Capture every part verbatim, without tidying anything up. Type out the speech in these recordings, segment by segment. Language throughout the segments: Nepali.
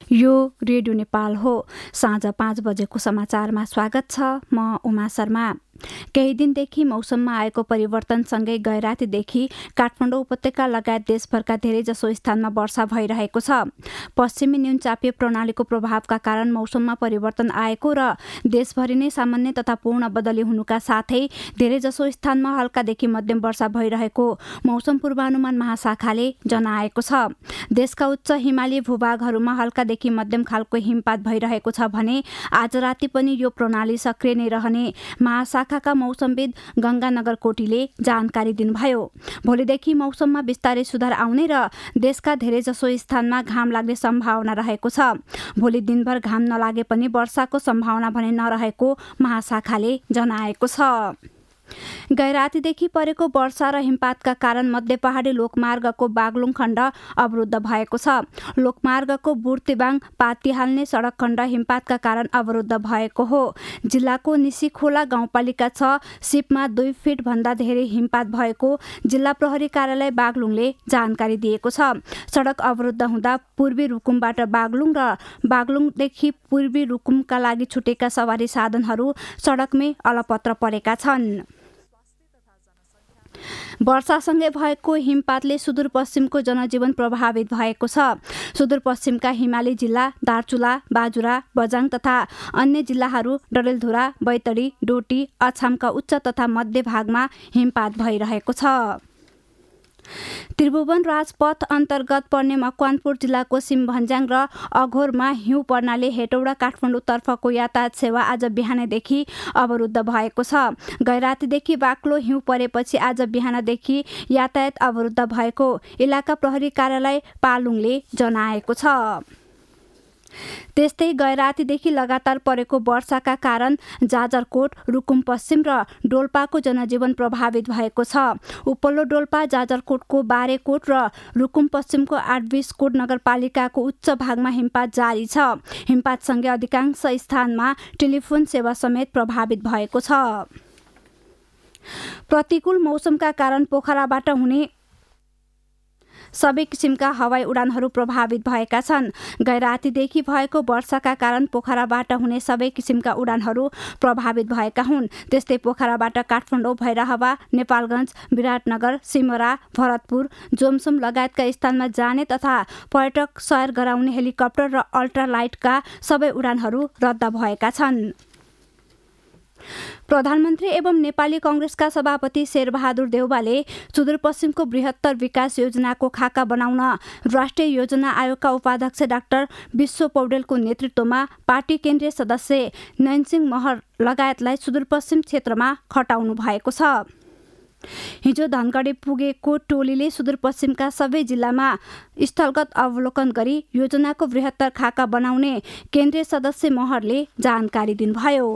यो रेडियो नेपाल हो। साँझ पाँच बजेको समाचारमा स्वागत छ। म उमा शर्मा। केही दिनदेखि मौसममा आएको परिवर्तनसँगै गैरातीदेखि काठमाडौँ उपत्यका लगायत देशभरका धेरैजसो स्थानमा वर्षा भइरहेको छ। पश्चिमी न्यूनचापीय प्रणालीको प्रभावका कारण मौसममा परिवर्तन आएको र देशभरि नै सामान्य तथा पूर्ण बदली हुनुका साथै धेरैजसो स्थानमा हल्कादेखि मध्यम वर्षा भइरहेको मौसम पूर्वानुमान महाशाखाले जनाएको छ। देशका उच्च हिमाली भूभागहरूमा हल्कादेखि मध्यम खालको हिमपात भइरहेको छ भने आज राति पनि यो प्रणाली सक्रिय नै रहने महाशाखा का मौसमविद गंगानगर कोटीले जानकारी दिनुभयो। भोलिदेखि मौसममा बिस्तारै सुधार आउने र देशका धेरैजसो स्थानमा घाम लाग्ने सम्भावना रहेको छ। भोलि दिनभर घाम नलागे पनि वर्षाको सम्भावना भने नरहेको महाशाखाले जनाएको छ। गैरातीदेखि परेको वर्षा र हिमपातका कारण मध्य पहाडी लोकमार्गको बागलुङ खण्ड अवरुद्ध भएको छ। लोकमार्गको बुर्तिबाङ पातिहाल्ने सडक खण्ड हिमपातका कारण अवरुद्ध भएको हो। जिल्लाको निसीखोला गाउँपालिका छ सिपमा दुई फिट भन्दा धेरै हिमपात भएको जिल्ला प्रहरी कार्यालय बागलुङले जानकारी दिएको छ। सडक अवरुद्ध हुँदा पूर्वी रुकुमबाट बागलुङ र बागलुङदेखि पूर्वी रुकुमका लागि छुटेका सवारी साधनहरू सडकमै अलपत्र परेका छन्। वर्षासँगै भएको हिमपातले सुदूरपश्चिमको जनजीवन प्रभावित भएको छ। सुदूरपश्चिमका हिमाली जिल्ला दार्चुला, बाजुरा, बझाङ तथा अन्य जिल्लाहरू डडेलधुरा, बैतडी, डोटी, अछामका उच्च तथा मध्य भागमा हिमपात भइरहेको छ। त्रिभुवन राजपथ अन्तर्गत पर्ने मकवानपुर जिल्लाको सिमभन्ज्याङ र अघोरमा हिउँ पर्नाले हेटौडा काठमाडौँ तर्फको यातायात सेवा आज बिहानैदेखि अवरुद्ध भएको छ। गैरातीदेखि बाक्लो हिउँ परेपछि आज बिहानदेखि यातायात अवरुद्ध भएको इलाका प्रहरी कार्यालय पालुङले जनाएको छ। त्यस्तै गैरातीदेखि लगातार परेको वर्षाका कारण जाजरकोट, रुकुम पश्चिम र डोल्पाको जनजीवन प्रभावित भएको छ। उपल्लो डोल्पा, जाजरकोटको बारेकोट र रुकुम पश्चिमको आठबीसकोट नगरपालिकाको उच्च भागमा हिमपात जारी छ। हिमपातसँगै अधिकांश स्थानमा टेलिफोन सेवा समेत प्रभावित भएको छ। प्रतिकूल मौसमका कारण पोखराबाट हुने सबै किसिमका हवाई उडानहरू प्रभावित भएका छन्। गैरातीदेखि भएको वर्षाका कारण पोखराबाट हुने सबै किसिमका उडानहरू प्रभावित भएका हुन्। त्यस्तै पोखराबाट काठमाडौँ, भैरहवा, नेपालगञ्ज, विराटनगर, सिमरा, भरतपुर, जोमसोम लगायतका स्थानमा जाने तथा पर्यटक सैर गराउने हेलिकप्टर र अल्ट्रालाइटका सबै उडानहरू रद्द भएका छन्। प्रधानमन्त्री एवं नेपाली कांग्रेसका सभापति शेरबहादुर देउवाले सुदूरपश्चिमको बृहत्तर विकास योजनाको खाका बनाउन राष्ट्रिय योजना आयोगका उपाध्यक्ष डाक्टर विश्व पौडेलको नेतृत्वमा पार्टी केन्द्रीय सदस्य नयनसिंह महर लगायतलाई सुदूरपश्चिम क्षेत्रमा खटाउनु भएको छ। हिजो धनगढी पुगेको टोलीले सुदूरपश्चिमका सबै जिल्लामा स्थलगत अवलोकन गरी योजनाको बृहत्तर खाका बनाउने केन्द्रीय सदस्य महरले जानकारी दिनुभयो।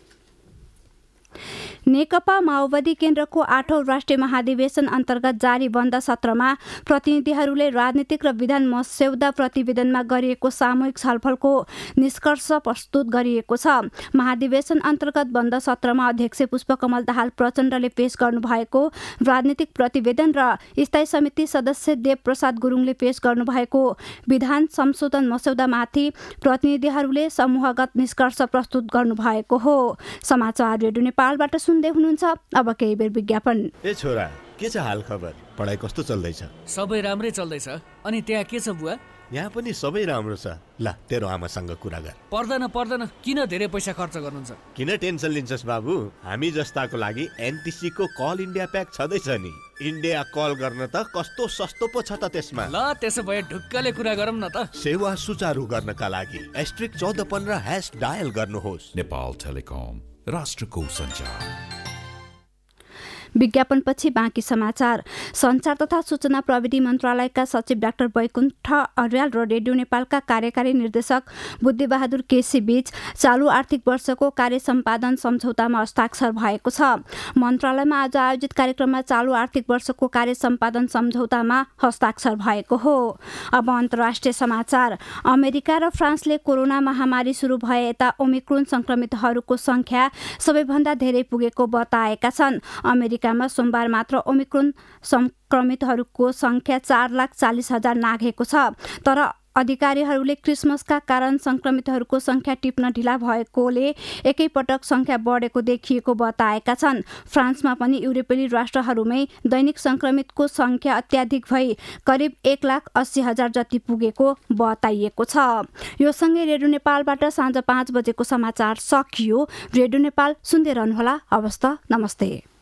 नेकपा माओवादी केन्द्रको आठौं राष्ट्रिय महाधिवेशन अन्तर्गत जारी बन्द सत्रमा प्रतिनिधिहरूले राजनीतिक र विधान मस्यौदा प्रतिवेदनमा गरिएको सामूहिक छलफलको निष्कर्ष प्रस्तुत गरिएको छ। महाधिवेशन अन्तर्गत बन्द सत्रमा अध्यक्ष पुष्पकमल दाहाल प्रचण्डले पेश गर्नुभएको राजनीतिक प्रतिवेदन र स्थायी समिति सदस्य देवप्रसाद गुरुङले पेश गर्नुभएको विधान संशोधन मस्यौदामाथि प्रतिनिधिहरूले समूहगत निष्कर्ष प्रस्तुत गर्नुभएको हो। समाचार रेडियो नेपालबाट सुन्दै हुनुहुन्छ। अब केही बेर विज्ञापन। ए छोरा, के छ हाल खबर? पढाइ कस्तो चल्दैछ? सबै राम्रै चल्दैछ। अनि त्यहाँ के छ बुवा? यहाँ पनि सबै राम्रो छ। ल तेरो आमासँग कुरा गर। पर्दैन पर्दैन, किन धेरै पैसा खर्च गर्नुहुन्छ? किन टेन्सन लिन्छस् बाबु? हामी जस्ताको लागि एनटिसी को कल इन्डिया प्याक छँदैछ नि। इन्डिया कल गर्न त कस्तो सस्तो पो छ त त्यसमा। ल त्यसो भए ढुक्कले कुरा गरौँ न त। सेवा सुचारू गर्नका लागि एस्ट्रिक चौध पन्ध्र ह्यास डायल गर्नुहोस्। नेपाल टेलिकम, राष्ट्रको सञ्चार। विज्ञापनपछि बाँकी समाचार। सञ्चार तथा सूचना प्रविधि मन्त्रालयका सचिव डाक्टर वैकुण्ठ अर्याल र रेडियो नेपालका कार्यकारी निर्देशक बुद्धिबहादुर केसी बीच चालु आर्थिक वर्षको कार्य सम्पादन सम्झौतामा हस्ताक्षर भएको छ। मन्त्रालयमा आज आयोजित कार्यक्रममा चालु आर्थिक वर्षको कार्य सम्पादन सम्झौतामा हस्ताक्षर भएको हो। अब अन्तर्राष्ट्रिय समाचार। अमेरिका र फ्रान्सले कोरोना महामारी सुरु भए यता ओमिक्रोन संक्रमितहरूको संख्या सबैभन्दा धेरै पुगेको बताएका छन्। अमेरिकामा सोमबार मात्र ओमिक्रोन संक्रमितहरूको संख्या चार लाख चालिस हजार नाघेको छ। तर अधिकारीहरूले क्रिसमसका कारण संक्रमितहरूको संख्या टिप्न ढिला भएकोले एकैपटक संख्या बढेको देखिएको बताएका छन्। फ्रान्समा पनि युरोपेली राष्ट्रहरूमै दैनिक संक्रमितको संख्या अत्याधिक भई करिब एक लाख अस्सी हजार जति पुगेको बताइएको छ। यो सँगै रेडियो नेपालबाट साँझ पाँच बजेको समाचार सकियो। रेडियो नेपाल सुन्दै रहनुहोला। हवस् त, नमस्ते।